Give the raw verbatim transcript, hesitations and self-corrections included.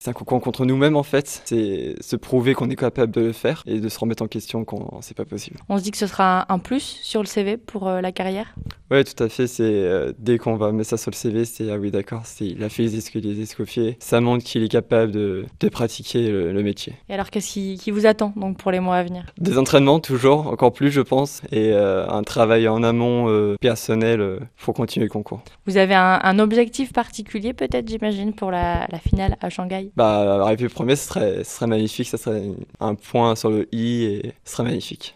C'est un concours contre nous-mêmes en fait, c'est se prouver qu'on est capable de le faire et de se remettre en question quand c'est pas possible. On se dit que ce sera un plus sur le C V pour euh, la carrière? Ouais, tout à fait, c'est euh, dès qu'on va mettre ça sur le C V, c'est ah oui d'accord, c'est il a fait les escaliers, les escoffiers, ça montre qu'il est capable de, de pratiquer le, le métier. Et alors qu'est-ce qui, qui vous attend donc pour les mois à venir? Des entraînements toujours, encore plus je pense, et euh, un travail en amont euh, personnel euh, pour continuer le concours. Vous avez un, un objectif particulier peut-être, j'imagine, pour la, la finale à Shanghai? Bah arriver premier, ce serait, ce serait magnifique, ça serait un point sur le i et ce serait magnifique.